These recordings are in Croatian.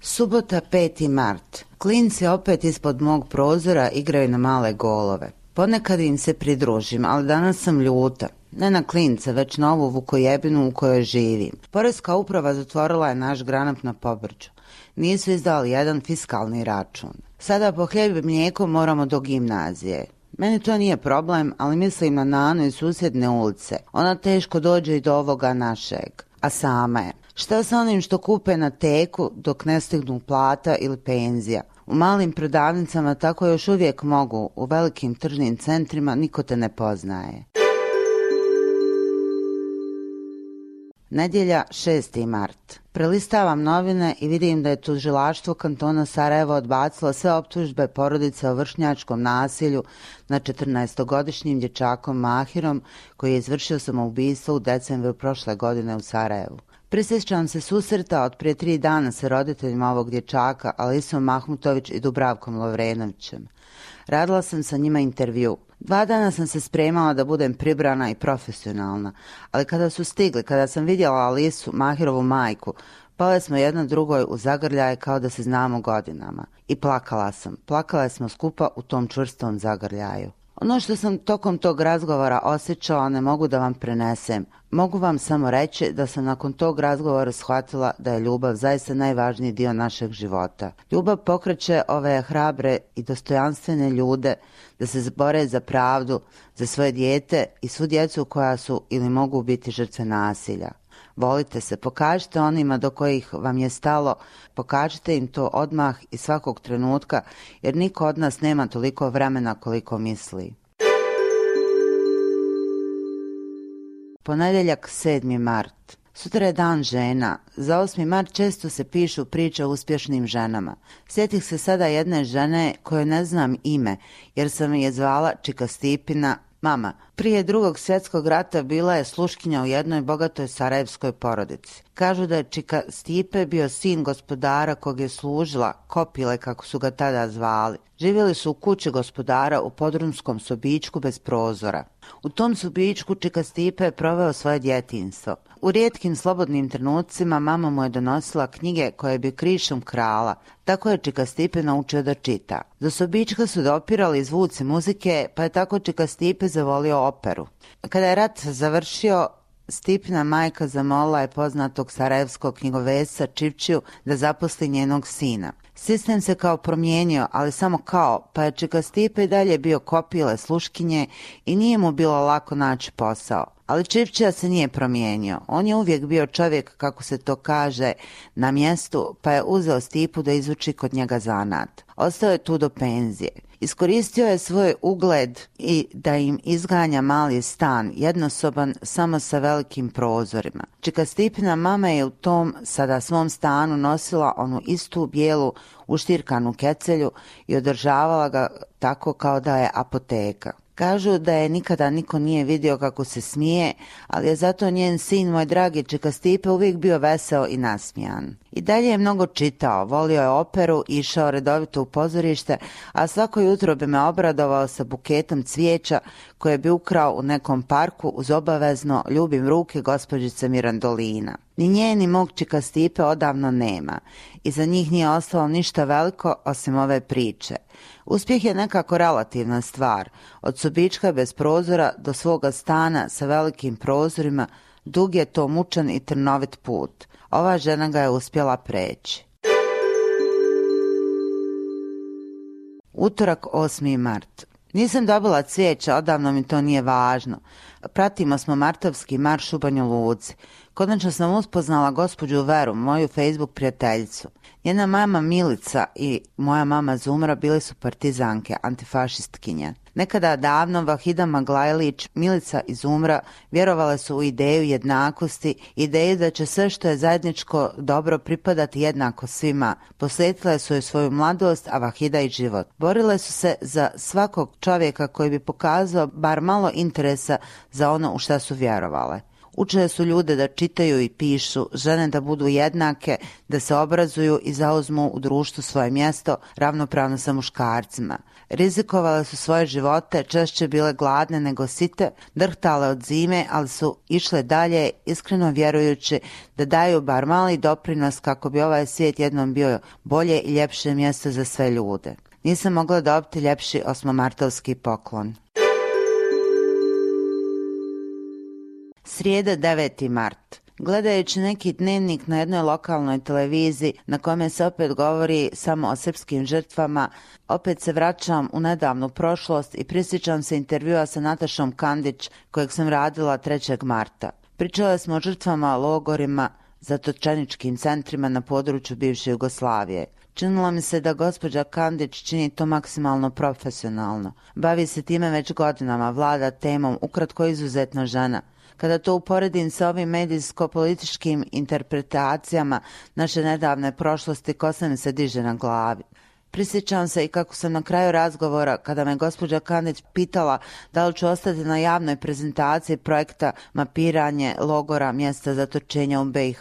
Subota 5. mart. Klinci opet ispod mog prozora igraju na male golove. Ponekad im se pridružim, ali danas sam ljuta. Ne na klince, već na ovu vukojebinu u kojoj živim. Poreska uprava zatvorila je naš granat na Pobrđu. Nisu izdali jedan fiskalni račun. Sada po hljeb i mlijeko moramo do gimnazije. Meni to nije problem, ali mislim na Nanu iz susjedne ulice. Ona teško dođe i do ovoga našeg, a sama je. Šta sa onim što kupe na teku dok ne stignu plata ili penzija? U malim prodavnicama tako još uvijek mogu, u velikim tržnim centrima niko te ne poznaje. Nedjelja 6. mart. Prelistavam novine i vidim da je tužilaštvo kantona Sarajevo odbacilo sve optužbe porodice o vršnjačkom nasilju nad 14-godišnjim dječakom Mahirom koji je izvršio samoubistvo u decembru prošle godine u Sarajevu. Prisjećam se susreta od prije 3 dana sa roditeljima ovog dječaka, Alisom Mahmutović i Dubravkom Lovrenovićem. Radila sam sa njima intervju. 2 dana sam se spremala da budem pribrana i profesionalna, ali kada su stigli, kada sam vidjela Alisu, Mahirovu majku, pale smo jedna drugoj u zagrljaje kao da se znamo godinama. I plakala sam. Plakale smo skupa u tom čvrstom zagrljaju. Ono što sam tokom tog razgovora osjećala ne mogu da vam prenesem. Mogu vam samo reći da sam nakon tog razgovora shvatila da je ljubav zaista najvažniji dio našeg života. Ljubav pokreće ove hrabre i dostojanstvene ljude da se bore za pravdu, za svoje dijete i svu djecu koja su ili mogu biti žrtve nasilja. Volite se, pokažite onima do kojih vam je stalo, pokažite im to odmah i svakog trenutka, jer niko od nas nema toliko vremena koliko misli. Ponedjeljak 7. mart. Sutra je dan žena. Za 8. mart često se pišu priče o uspješnim ženama. Sjetih se sada jedne žene koje ne znam ime, jer sam je zvala Čika Stipina, mama. Prije Drugog svjetskog rata bila je sluškinja u jednoj bogatoj sarajevskoj porodici. Kažu da je Čika Stipe bio sin gospodara kog je služila, Kopile kako su ga tada zvali. Živjeli su u kući gospodara u podrumskom sobičku bez prozora. U tom sobičku Čika Stipe je proveo svoje djetinjstvo. U rijetkim slobodnim trenucima mama mu je donosila knjige koje bi krišom krala. Tako je Čika Stipe naučio da čita. Do sobička su dopirali zvuci muzike, pa je tako Čika Stipe zavolio operu. Kada je rat završio, Stipina majka zamolila je poznatog sarajevskog knjigovesca Čivčiju da zaposli njenog sina. Sistem se kao promijenio, ali samo kao, pa je Čika Stipe i dalje bio Kopile sluškinje i nije mu bilo lako naći posao. Ali Čivčija se nije promijenio. On je uvijek bio čovjek, kako se to kaže, na mjestu, pa je uzeo Stipu da izuči kod njega zanat. Ostao je tu do penzije. Iskoristio je svoj ugled i da im izganja mali stan, jednosoban, samo sa velikim prozorima. Čika Stipina mama je u tom sada svom stanu nosila onu istu bijelu uštirkanu kecelju i održavala ga tako kao da je apoteka. Kažu da je nikada niko nije vidio kako se smije, ali je zato njen sin, moj dragi Čika Stipe, uvijek bio veseo i nasmijan. I dalje je mnogo čitao, volio je operu, išao redovito u pozorište, a svako jutro bi me obradovao sa buketom cvijeća koje bi ukrao u nekom parku uz obavezno ljubim ruke gospođice Mirandolina. Ni nje ni mog Čika Stipe odavno nema i za njih nije ostalo ništa veliko osim ove priče. Uspjeh je nekako relativna stvar. Od sobička bez prozora do svoga stana sa velikim prozorima dug je to mučan i trnovit put. Ova žena ga je uspjela preći. Utorak 8. mart. Nisam dobila cvijeća, odavno mi to nije važno. Pratimo smo martovski marš u Banja Luci. Konačno sam uspoznala gospođu Veru, moju Facebook prijateljicu. Njena mama Milica i moja mama Zumra bili su partizanke, antifašistkinje. Nekada davno Vahida Maglajlić, Milica i Zumra vjerovale su u ideju jednakosti, ideju da će sve što je zajedničko dobro pripadati jednako svima. Posvetile su joj svoju mladost, a Vahida i život. Borile su se za svakog čovjeka koji bi pokazao bar malo interesa za ono u šta su vjerovale. Učili su ljude da čitaju i pišu, žene da budu jednake, da se obrazuju i zauzmu u društvu svoje mjesto ravnopravno sa muškarcima. Rizikovale su svoje živote, češće bile gladne nego site, drhtale od zime, ali su išle dalje, iskreno vjerujući da daju bar mali doprinos kako bi ovaj svijet jednom bio bolje i ljepše mjesto za sve ljude. Nisam mogla dobiti ljepši osmomartovski poklon. Srijeda 9. mart. Gledajući neki dnevnik na jednoj lokalnoj televiziji na kome se opet govori samo o srpskim žrtvama, opet se vraćam u nedavnu prošlost i prisjećam se intervjua sa Natašom Kandić kojeg sam radila 3. marta. Pričale smo o žrtvama, logorima, zatočeničkim centrima na području bivše Jugoslavije. Činilo mi se da gospođa Kandić čini to maksimalno profesionalno. Bavi se time već godinama, vlada temom, ukratko izuzetna žena. Kada to uporedim sa ovim medijsko-političkim interpretacijama naše nedavne prošlosti, kosa mi se diže na glavi. Prisjećam se i kako sam na kraju razgovora, kada me gospođa Kandić pitala da li ću ostati na javnoj prezentaciji projekta Mapiranje logora mjesta zatočenja u BiH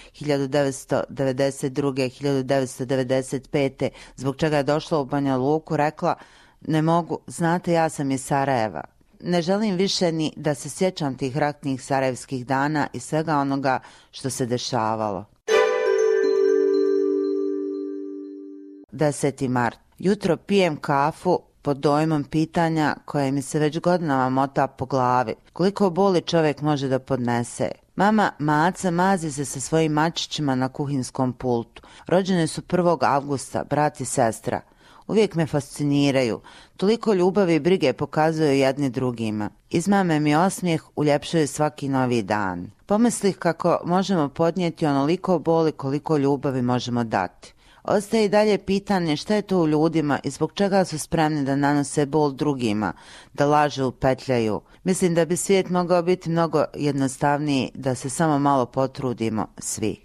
1992-1995. zbog čega je došla u Banja Luku, rekla: ne mogu, znate, ja sam iz Sarajeva. Ne želim više ni da se sjećam tih ratnih sarajevskih dana i svega onoga što se dešavalo. 10. mart. Jutro pijem kafu pod dojmom pitanja koje mi se već godinama mota po glavi. Koliko boli čovjek može da podnese? Mama Maca mazi se sa svojim mačićima na kuhinskom pultu. Rođene su 1. avgusta, brat i sestra. Uvijek me fasciniraju. Toliko ljubavi i brige pokazuju jedni drugima. Izmame mi osmijeh, uljepšuje svaki novi dan. Pomislih kako možemo podnijeti onoliko boli koliko ljubavi možemo dati. Ostaje i dalje pitanje šta je to u ljudima i zbog čega su spremni da nanose bol drugima, da lažu, petljaju. Mislim da bi svijet mogao biti mnogo jednostavniji da se samo malo potrudimo svi.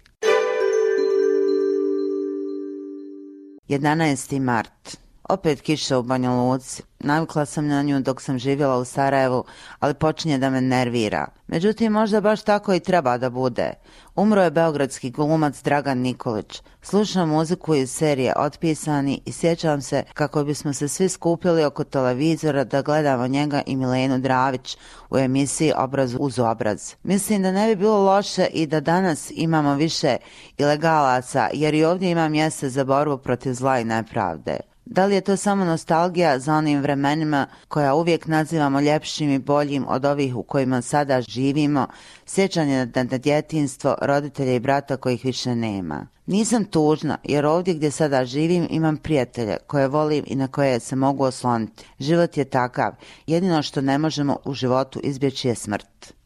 11. mart. Opet kiša u Banja Luci. Navikla sam na nju dok sam živjela u Sarajevu, ali počinje da me nervira. Međutim, možda baš tako i treba da bude. Umro je beogradski glumac Dragan Nikolić. Slušam muziku iz serije Otpisani i sjećam se kako bismo se svi skupili oko televizora da gledamo njega i Milenu Dravić u emisiji Obraz uz obraz. Mislim da ne bi bilo loše i da danas imamo više ilegalaca, jer i ovdje ima mjesta za borbu protiv zla i nepravde. Da li je to samo nostalgija za onim vremenima koja uvijek nazivamo ljepšim i boljim od ovih u kojima sada živimo, sjećanje na djetinjstvo, roditelja i brata kojih više nema? Nisam tužna, jer ovdje gdje sada živim imam prijatelje koje volim i na koje se mogu osloniti. Život je takav. Jedino što ne možemo u životu izbjeći je smrt.